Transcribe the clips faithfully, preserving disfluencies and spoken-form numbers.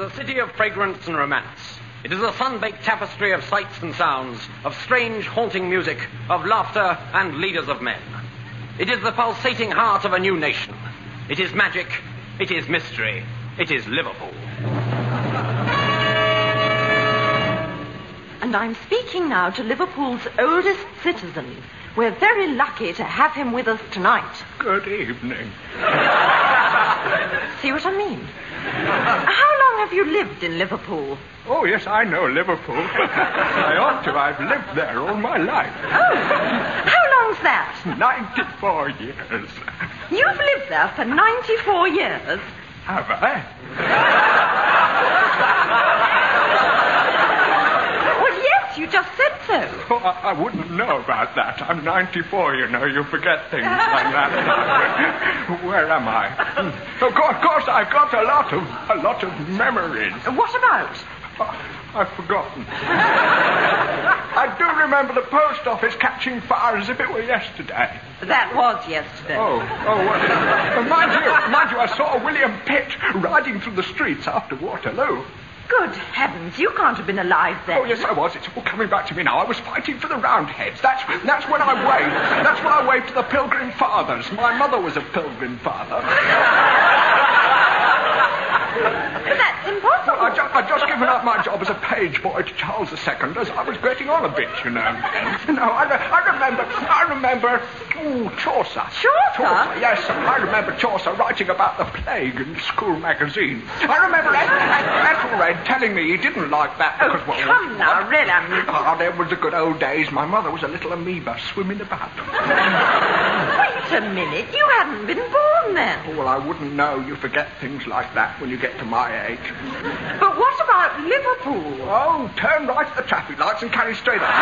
a city of fragrance and romance. It is a sun-baked tapestry of sights and sounds, of strange, haunting music, of laughter and leaders of men. It is the pulsating heart of a new nation. It is magic. It is mystery. It is Liverpool. And I'm speaking now to Liverpool's oldest citizen. We're very lucky to have him with us tonight. Good evening. See what I mean? How long have you lived in Liverpool? Oh, yes, I know Liverpool. I ought to. I've lived there all my life. Oh, how long's that? ninety-four years. You've lived there for ninety-four years? Have I? Well, yes, you just said so. Oh, I, I wouldn't know about that. I'm ninety-four, you know. You forget things like that. Where am I? Of course, of course, I've got a lot of a lot of memories. What about? Oh, I've forgotten. I do remember the post office catching fire as if it were yesterday. That was yesterday. Oh, oh, well, mind you, mind you, I saw William Pitt riding through the streets after Waterloo. Good heavens, you can't have been alive then. Oh, yes, I was. It's all coming back to me now. I was fighting for the Roundheads. That's that's when I waved. That's when I waved to the Pilgrim Fathers. My mother was a Pilgrim Father. But that's impossible. I ju- I'd just given up my job as a page boy to Charles the Second as I was getting on a bit, you know. No, I, re- I remember, I remember, ooh, Chaucer. Chaucer? Chaucer, yes, I remember Chaucer writing about the plague in the school magazine. I remember Eth- Eth- Ethelred telling me he didn't like that because... Oh, well, come what? now, really. Ah, there was the good old days. My mother was a little amoeba swimming about. Wait a minute, you hadn't been born then. Oh, well, I wouldn't know. You forget things like that when you get to my age. But what about Liverpool? Oh, turn right at the traffic lights and carry straight on.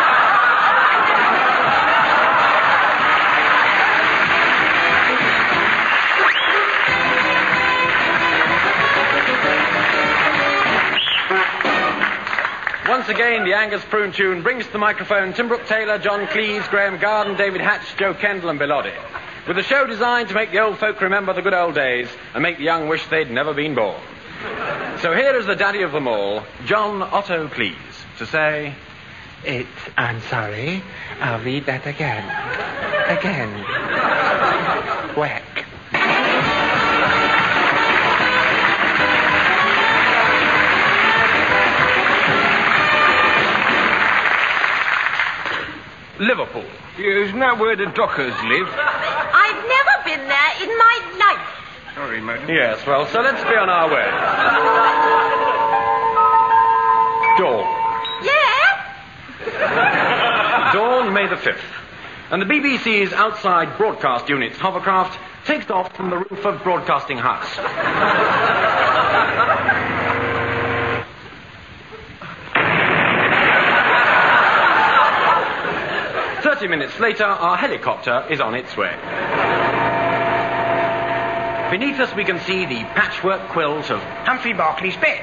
Once again, the Angus Prune tune brings to the microphone Tim Brooke Taylor, John Cleese, Graham Garden, David Hatch, Joe Kendall and Bill Oddie. With a show designed to make the old folk remember the good old days and make the young wish they'd never been born. So here is the daddy of them all, John Otto Cleese, to say... It's, I'm sorry, I'll read that again. Again. Whack. Liverpool. Isn't that where the Dockers live? I've never been there in my life. Sorry, madam. Yes, well, so let's be on our way. Dawn. Yeah? Dawn, May the fifth. And the B B C's outside broadcast unit's hovercraft takes off from the roof of Broadcasting House. Thirty minutes later, our helicopter is on its way. Beneath us, we can see the patchwork quilt of Humphrey Berkeley's bed.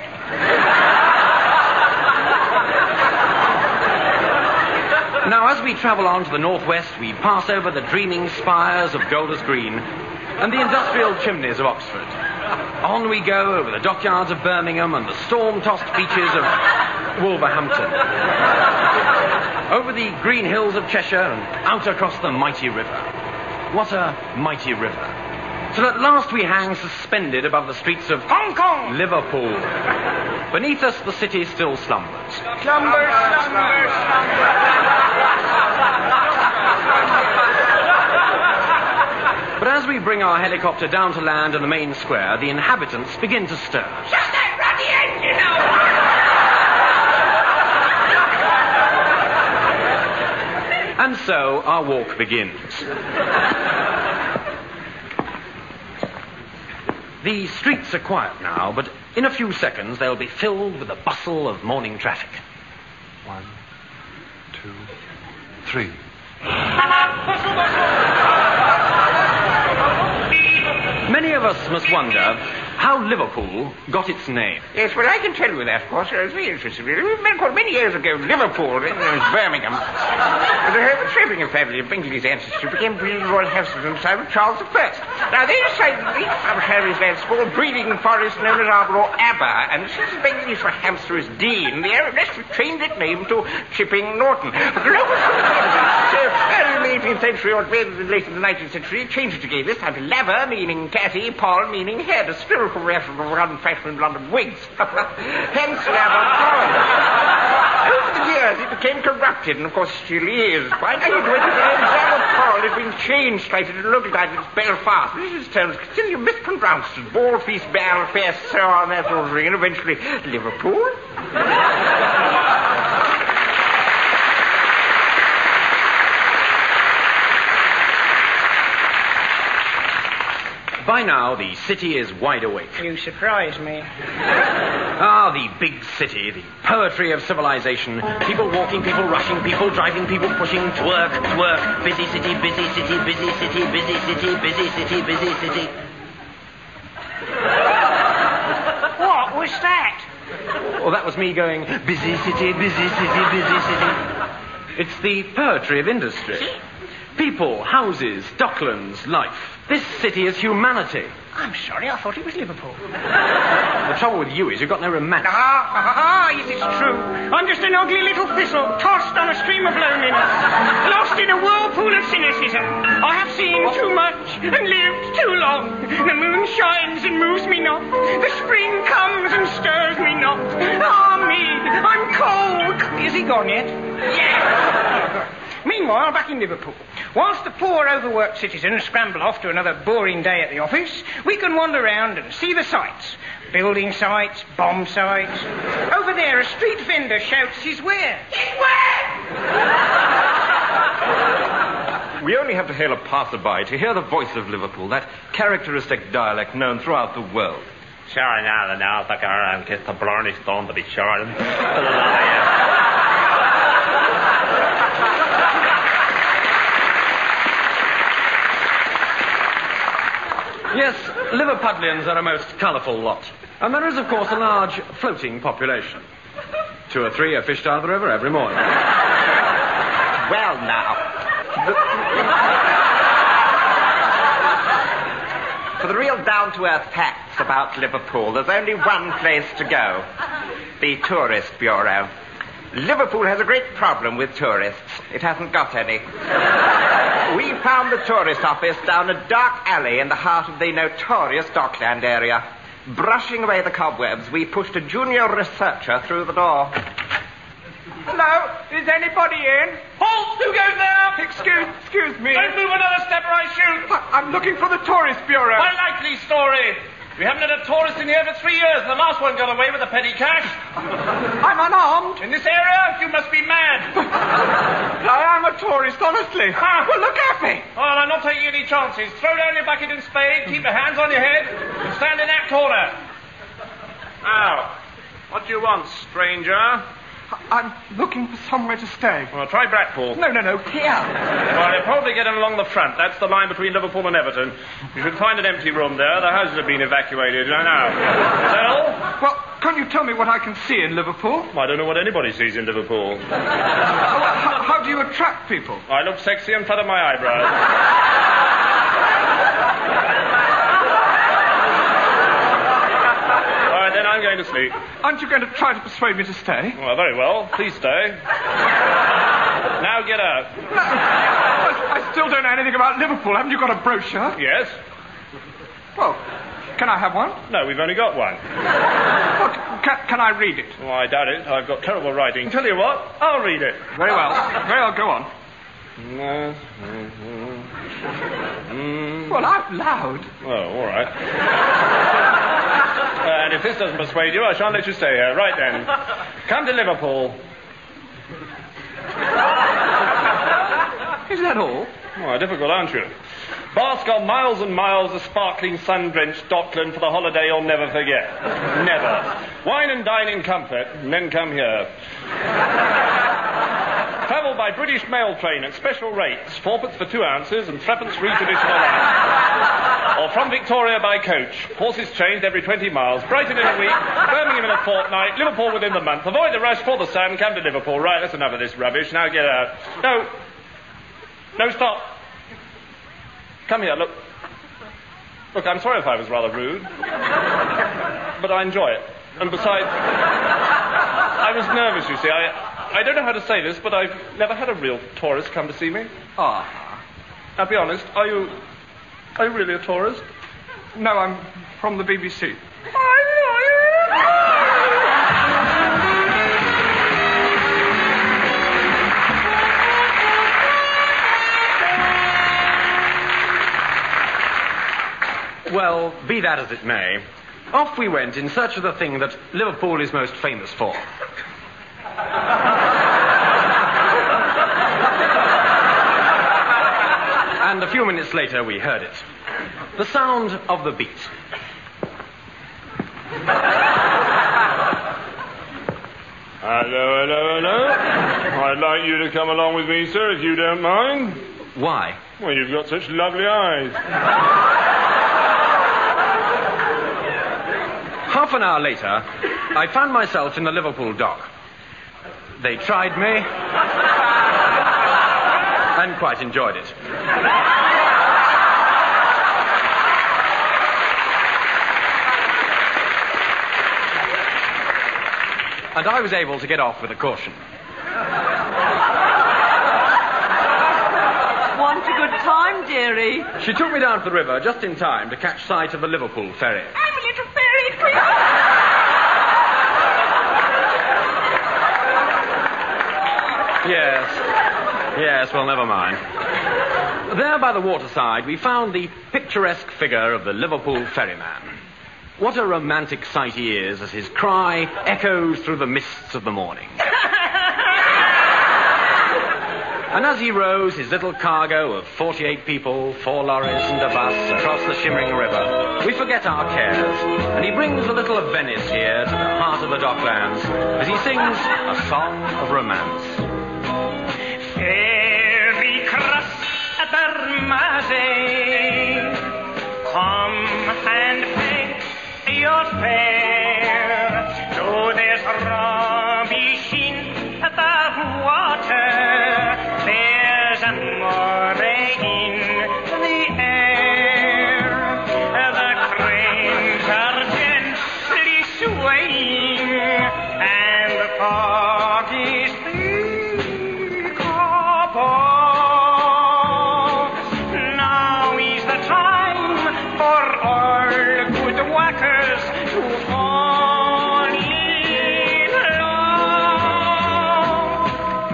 Now, as we travel on to the northwest, we pass over the dreaming spires of Golders Green and the industrial chimneys of Oxford. On we go over the dockyards of Birmingham and the storm-tossed beaches of Wolverhampton. Over the green hills of Cheshire and out across the mighty river. What a mighty river. Till at last we hang suspended above the streets of Hong Kong! Liverpool. Beneath us, the city still slumbers. Slumber, slumber, slumber. But as we bring our helicopter down to land in the main square, the inhabitants begin to stir. Shut that bloody engine off! And so our walk begins. The streets are quiet now, but in a few seconds they'll be filled with the bustle of morning traffic. One, two, three. Many of us must wonder how Liverpool got its name. Yes, well, I can tell you that, of course. It's very interesting. Many years ago, Liverpool, in uh, Birmingham, the Herbert Shrimping family of Bingley's ancestry became British royal houses in the time of Charles the First. Now, they decided to leave from Harry's land small breeding forest known as Arbor Aber, and since Bingley's for hamster is Dean, the Arab rest changed its name to Chipping Norton. But the locals so early in the eighteenth century, or late in the nineteenth century, changed it again, this time to Laver, meaning catty, Paul, meaning head, a spiritual reference of unfashionable London wigs. Hence Laver Paul. Over the years, it became corrupted, and of course still is. By nineteen twenty, the name Laver Paul had been changed slightly to look like it's Belfast. This is terms still mispronounced as Ball Feast, Ball Fest, so on, that sort of thing, and eventually Liverpool. By now, the city is wide awake. You surprise me. Ah, the big city, the poetry of civilization. People walking, people rushing, people driving, people pushing, twerk, twerk. Busy city, busy city, busy city, busy city, busy city, busy city. What was that? Well, that was me going, busy city, busy city, busy city. It's the poetry of industry. People, houses, docklands, life. This city is humanity. I'm sorry, I thought it was Liverpool. The trouble with you is you've got no romance. Ah, ah, ah, yes, it's true. I'm just an ugly little thistle, tossed on a stream of loneliness, lost in a whirlpool of cynicism. I have seen too much and lived too long. The moon shines and moves me not. The spring comes and stirs me not. Ah, me, I'm cold. Is he gone yet? Yes. Meanwhile, back in Liverpool, whilst the poor overworked citizens scramble off to another boring day at the office, we can wander around and see the sights. Building sites, bomb sites. Over there, a street vendor shouts his where. His where? We only have to hail a passerby to hear the voice of Liverpool, that characteristic dialect known throughout the world. Sure, now, now, the girl and kiss the blarney stone to be sure. Yes, Liverpudlians are a most colourful lot. And there is, of course, a large floating population. Two or three are fished out of the river every morning. Well, now. The... For the real down-to-earth facts about Liverpool, there's only one place to go. The Tourist Bureau. Liverpool has a great problem with tourists. It hasn't got any. We found the tourist office down a dark alley in the heart of the notorious Dockland area. Brushing away the cobwebs, we pushed a junior researcher through the door. Hello? Is anybody in? Halt! Who goes there? Excuse, excuse me. Don't move another step or I shoot. I, I'm looking for the Tourist Bureau. My likely story. We haven't had a tourist in here for three years. The last one got away with a petty cash. I'm unarmed. In this area, you must be mad. I am a tourist, honestly. Ah. Well, look at me. Oh, I'm not taking any chances. Throw down your bucket and spade, keep your hands on your head, and stand in that corner. Now, what do you want, stranger? I'm looking for somewhere to stay. Well, try Blackpool. No, no, no, here. Well, you'll probably get in along the front. That's the line between Liverpool and Everton. You should find an empty room there. The houses have been evacuated. I know. Sell? Well, can you tell me what I can see in Liverpool? I don't know what anybody sees in Liverpool. how, how do you attract people? I look sexy in front of my eyebrows. Then I'm going to sleep. Aren't you going to try to persuade me to stay? Well, very well. Please stay. Now get out. No, I, I still don't know anything about Liverpool. Haven't you got a brochure? Yes. Well, can I have one? No, we've only got one. Well, can, can I read it? Well, I doubt it. I've got terrible writing. Tell you what, I'll read it. Very well. Very well, go on. Well, out loud. Oh, all right. Uh, and if this doesn't persuade you, I shan't let you stay here. Right then. Come to Liverpool. Is that all? Oh, difficult, aren't you? Bask on miles and miles of sparkling sun-drenched Dockland for the holiday you'll never forget. Never. Wine and dine in comfort, and then come here. Travel by British mail train at special rates, fourpence for two ounces and threepence for each additional ounce. Or from Victoria by coach. Horses changed every twenty miles. Brighton in a week, Birmingham in a fortnight, Liverpool within the month. Avoid the rush for the sun, come to Liverpool. Right, that's enough of this rubbish. Now get out. No. No, stop. Come here, look. Look, I'm sorry if I was rather rude. But I enjoy it. And besides, I was nervous, you see. I... I don't know how to say this, but I've never had a real tourist come to see me. Ah. Now, be honest, are you... Are you really a tourist? No, I'm from the B B C. Well, be that as it may, off we went in search of the thing that Liverpool is most famous for. And a few minutes later, we heard it. The sound of the beat. Hello, hello, hello. I'd like you to come along with me, sir, if you don't mind. Why? Well, you've got such lovely eyes. Half an hour later, I found myself in the Liverpool dock. They tried me and quite enjoyed it. And I was able to get off with a caution. Want a good time, dearie? She took me down to the river just in time to catch sight of the Liverpool ferry. I'm a little ferry, please. Yes. Yes, well, never mind. There by the waterside, we found the picturesque figure of the Liverpool ferryman. What a romantic sight he is as his cry echoes through the mists of the morning. And as he rows his little cargo of forty-eight people, four lorries and a bus across the shimmering river, we forget our cares, and he brings a little of Venice here to the heart of the docklands as he sings a song of romance. Ferry cross at Armazé, come and pay your fare. Though there's rubbish in the water, there's amore in the air. The cranes are gently swaying, and the fog is thick above. Now is the time for all good whackers to fall in love.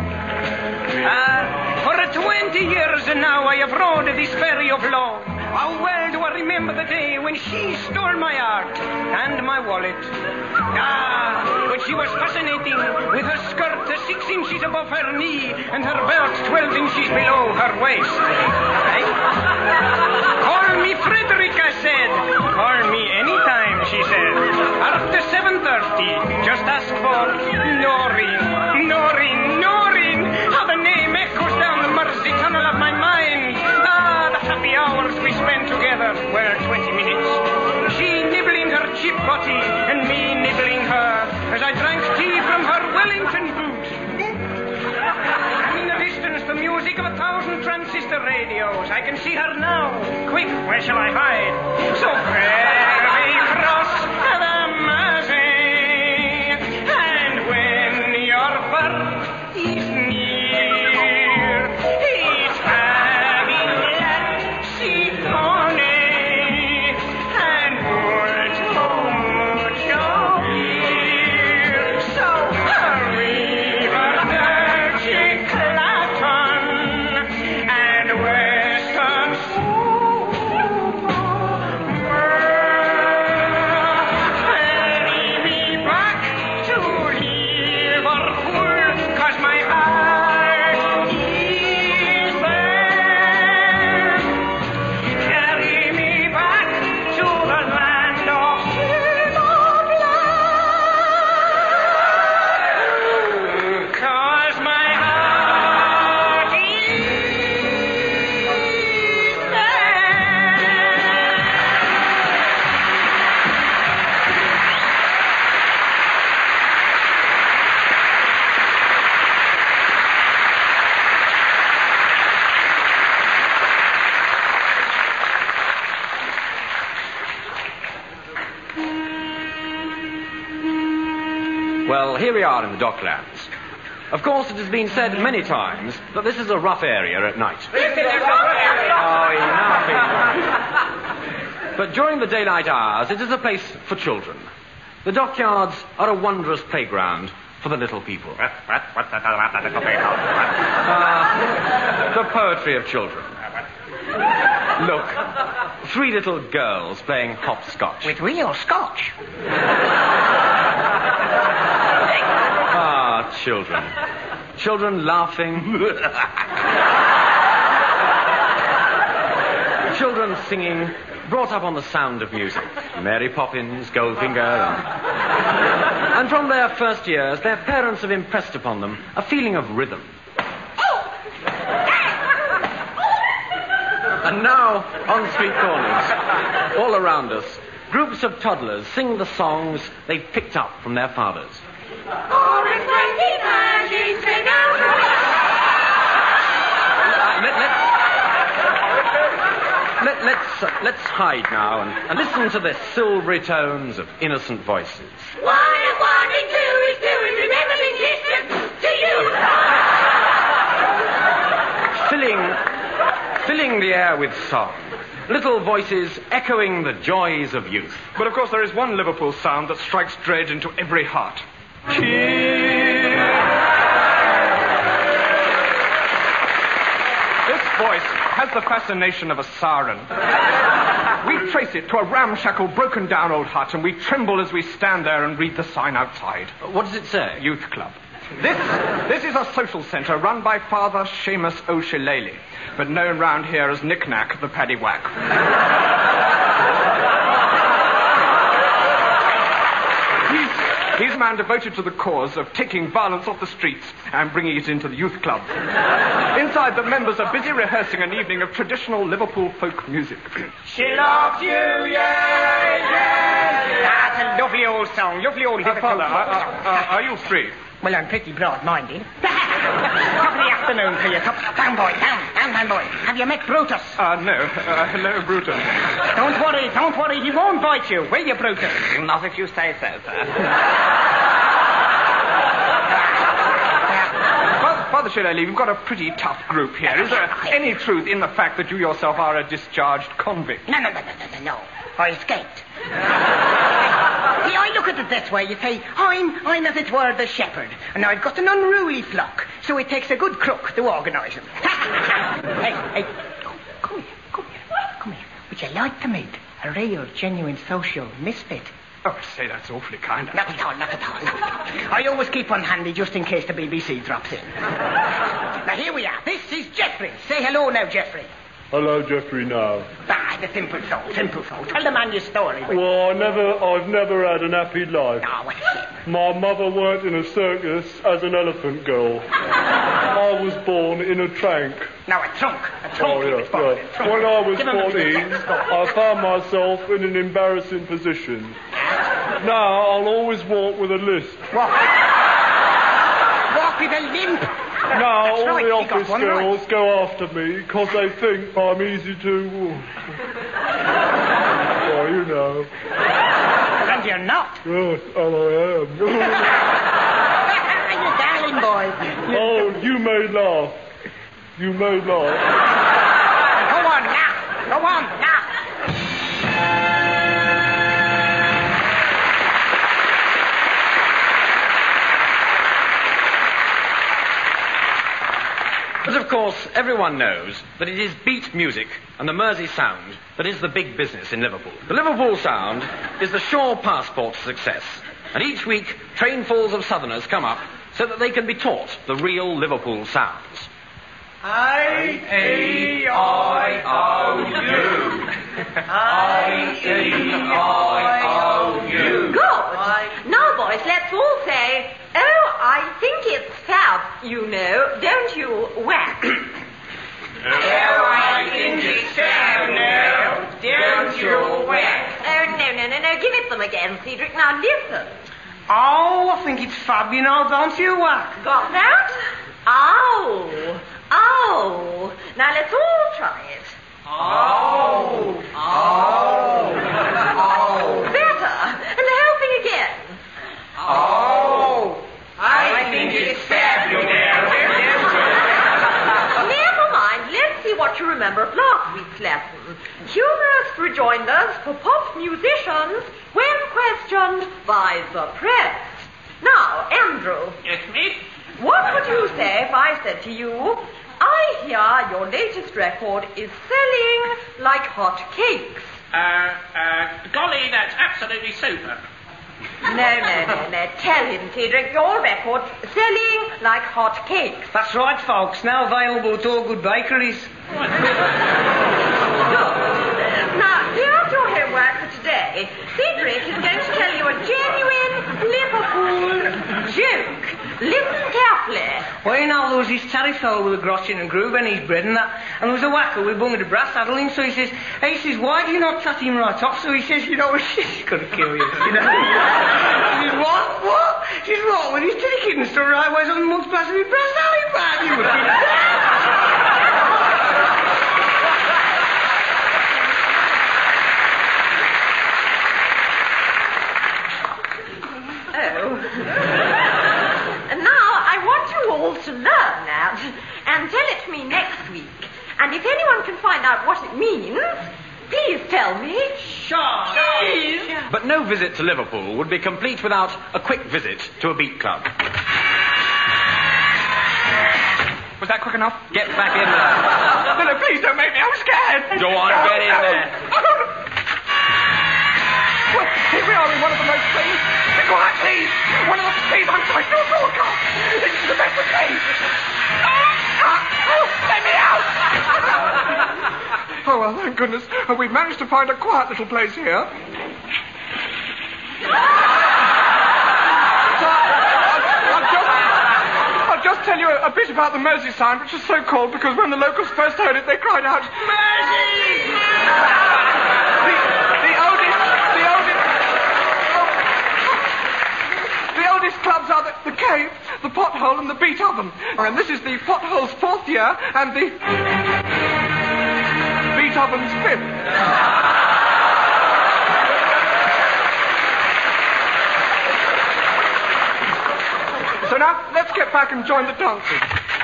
Ah, for twenty years now I have rowed this ferry of love. How well do I remember the day when she stole my heart and my wallet. Ah, but she was fascinating, with her skirt six inches above her knee and her belt twelve inches below her waist. Eh? Call me Frederick, I said. Call me anytime, she said. After seven thirty, just ask for Noreen, Noreen, Noreen. How the name echoes down the Mersey tunnel of my mind. Ah, the happy hours we spent together. Well, twenty minutes. She nibbling her chip butty and me nibbling her as I drank tea from her Wellington boot. And in the distance, the music of a thousand transistor radios. I can see her now. Quick, where shall I hide? So very cross the Mersey, and when your birth is near, it's having that sea pony and wood too much of beer. So hurry, Virgin Clapton and Western Superman. Well, here we are in the Docklands. Of course, it has been said many times that this is a rough area at night. This is a rough area. Oh, enough. But during the daylight hours, it is a place for children. The dockyards are a wondrous playground for the little people. What, what, what's that about the little people? Uh, the poetry of children. Look, three little girls playing hopscotch. With real scotch. Ah, children. Children laughing. Children singing, brought up on the sound of music. Mary Poppins, Goldfinger, and... and from their first years, their parents have impressed upon them a feeling of rhythm. And now, on street corners, all around us, groups of toddlers sing the songs they've picked up from their fathers. Oh, it's twenty virgins sing out. Let, let's, let, let's, uh, let's hide now and, and listen to the silvery tones of innocent voices. One and one and two is two is remembering distance to you. Filling, filling the air with song. Little voices echoing the joys of youth. But of course there is one Liverpool sound that strikes dread into every heart. Cheer! This voice has the fascination of a siren. We trace it to a ramshackle, broken-down old hut, and we tremble as we stand there and read the sign outside. What does it say? Youth Club. This, this is a social centre run by Father Seamus O'Shillelagh, but known round here as Knick-Knack the Paddywhack. he's, he's a man devoted to the cause of taking violence off the streets and bringing it into the youth club. Inside, the members are busy rehearsing an evening of traditional Liverpool folk music. She loves you, yeah, yeah. That's a lovely old song, lovely old Uh, Father, are, are, are you free? Well, I'm pretty broad-minded. Top of the afternoon to you. Top. Down, boy. Down. Down, down, boy. Have you met Brutus? Uh, no. Uh, hello, Brutus. Don't worry. Don't worry. He won't bite you. Will you, Brutus? Not if you say so, sir. Father, Father Shillelagh, you've got a pretty tough group here. Is there any truth in the fact that you yourself are a discharged convict? No, no, no, no, no, no, no. I escaped. See, I look at it this way. You say, I'm, I'm as it were the shepherd, and I've got an unruly flock, so it takes a good crook to organise them. Hey, hey, come, come here, come here, come here. Would you like to meet a real, genuine social misfit? Oh, say, that's awfully kind. Not at all, not at all, not at all. I always keep one handy just in case the B B C drops in. Now, here we are. This is Geoffrey. Say hello now, Geoffrey. Hello, Geoffrey, now. Ah, the simple soul, simple soul. Tell the man your story. Well, I never, I've never had an happy life. Oh, what a shame. My mother worked in a circus as an elephant girl. I was born in a trunk. Now, a trunk. A trunk. Oh, he yeah, was born in. yeah. Trunk. When I was Give him a fourteen, minute. I found myself in an embarrassing position. Now, I'll always walk with a lisp. Walk. Walk with a limp. Now, That's all right, the he got office one girls right. go after me because they think I'm easy to... Oh, you know. And you're not. Yes, and I am. You darling boy. Oh, you may laugh. You may laugh. Go on now. Go on now. But of course, everyone knows that it is beat music and the Mersey sound that is the big business in Liverpool. The Liverpool sound is the sure passport to success. And each week, trainfuls of southerners come up so that they can be taught the real Liverpool sounds. I E I O U. I E I O U. Good. Now, boys, let's all say, oh, I think it's fab, you know, don't you, whack? Oh, I think it's fab now, don't you, whack? Oh, no, no, no, no, give it them again, Cedric. Now, listen. Oh, I think it's fab, you know, don't you, whack? Got that? Oh. Oh. Now, let's all try it. Oh. Oh. Oh. Better. And the whole thing again. Oh. lesson. Humorous rejoinders for pop musicians when questioned by the press. Now, Andrew. Yes, miss? What would you say if I said to you, I hear your latest record is selling like hot cakes? Uh, uh, golly, that's absolutely super. No, no, no, no. Tell him, Cedric, your record's selling like hot cakes. That's right, folks. Now available at all good bakeries. Good. Now, here's your homework for today. Cedric is going to tell you a genuine Liverpool joke. Listen carefully. Well, you know, there was this terrier fellow with a grotchin and groove and his bread and that, and there was a whacker with bung of the brass saddle him, so he says, hey, he says, why do you not cut him right off? So he says, you know, she's going to kill you, you know. He says, what? What? She says, what? With his titty kitten stood right ways on the mug's brass with brass saddle, you bad, you must be to learn that and tell it to me next week. And if anyone can find out what it means, please tell me. Sure. Please. But no visit to Liverpool would be complete without a quick visit to a beat club. Was that quick enough? Get back in there. No, no, please don't make me. I'm scared. Go on, get in there. Well, here we are in one of the most famous... Be quiet, please. One of the... Please, I'm trying to broadcast. This is the best of days. Oh, let me out. Oh, well, thank goodness. Uh, we've managed to find a quiet little place here. So, I'll, I'll just... I'll just tell you a, a bit about the Mersey sign, which is so called because when the locals first heard it, they cried out, Mersey! the, the oldest... The oldest... The oldest clubs are the, the Cave, the Pothole, and the Beat Oven. And this is the Pothole's fourth year, and the Beat Oven's fifth. So now, let's get back and join the dancing.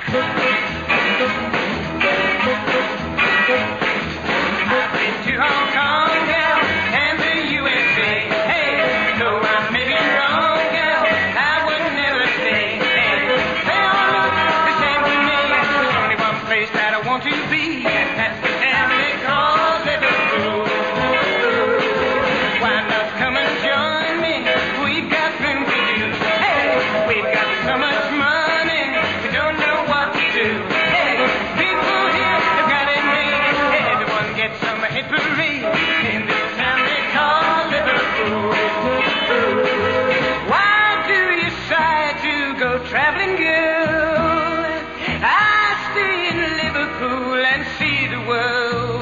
I've been to Hong Kong, girl, and the U S A. Hey, though I may be wrong, girl, I would never stay. Hey, they all look the same to me. There's only one place that I want to be. That's the town they call Liverpool. Why not come and join me? We've got plenty to do. Hey, we've got so much money, we don't know what to do. Hey, people here have got it made. Everyone gets some hippery in this town they call Liverpool. Why do you sigh to go traveling, girl? I stay in Liverpool and see the world.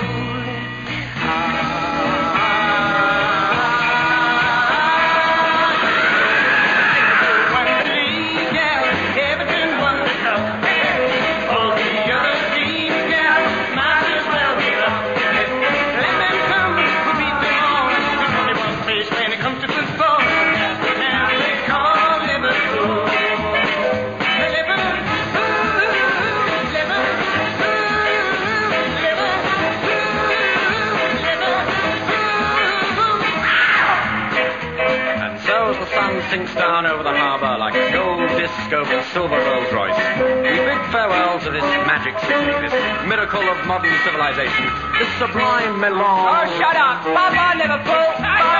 Sinks down over the harbour like a gold disc over a silver Rolls Royce. We bid farewell to this magic city, this miracle of modern civilization, this sublime melange. Oh, shut up! Bye-bye, Liverpool!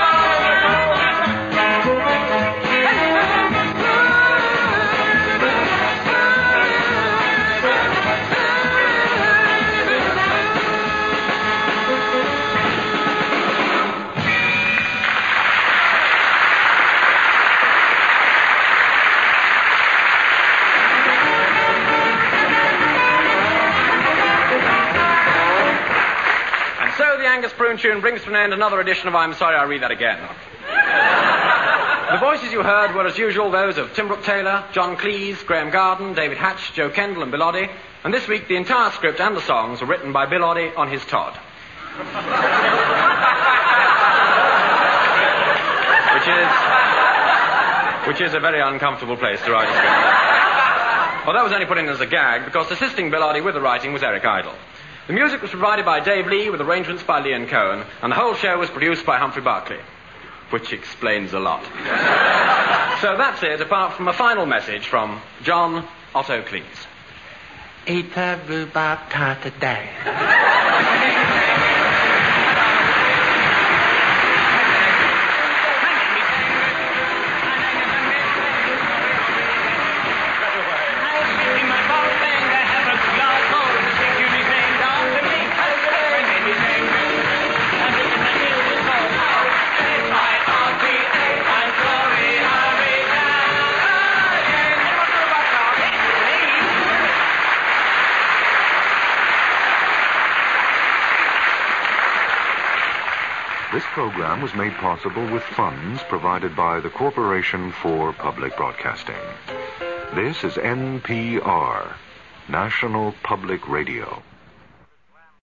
Angus Prune tune brings to an end another edition of I'm Sorry I Read That Again. The voices you heard were, as usual, those of Tim Brooke Taylor, John Cleese, Graham Garden, David Hatch, Joe Kendall and Bill Oddie, and this week the entire script and the songs were written by Bill Oddie on his Todd. which is which is a very uncomfortable place to write a script. Well, that was only put in as a gag because assisting Bill Oddie with the writing was Eric Idle. The music was provided by Dave Lee with arrangements by Leon Cohen, and the whole show was produced by Humphrey Barclay, which explains a lot. So that's it, apart from a final message from John Otto Cleese. Eat a rhubarb tart a day. This program was made possible with funds provided by the Corporation for Public Broadcasting. This is N P R, National Public Radio.